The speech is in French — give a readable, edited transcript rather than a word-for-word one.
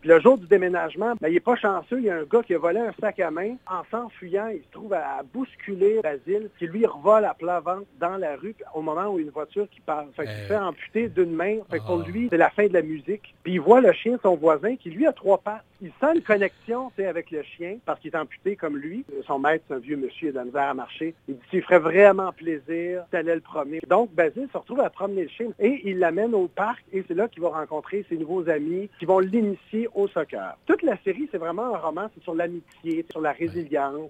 Puis le jour du déménagement, il n'est pas chanceux. Il y a un gars qui a volé un sac à main. En s'enfuyant, il se trouve à bousculer Basile, qui lui revole à plat ventre dans la rue au moment où il y a une voiture qui passe. Fait qu'il se fait amputer d'une main. Fait que pour lui, c'est la fin de la musique. Puis il voit le chien de son voisin qui, lui, a 3 pattes. Il sent une connexion avec le chien parce qu'il est amputé comme lui. Son maître, c'est un vieux monsieur, il a de la misère à marcher. Il dit qu'il ferait vraiment plaisir d'aller le promener. Donc, Basile se retrouve à promener le chien et il l'amène au parc et c'est là qu'il va rencontrer ses nouveaux amis qui vont l'initier au soccer. Toute la série, c'est vraiment un roman, c'est sur l'amitié, sur la résilience.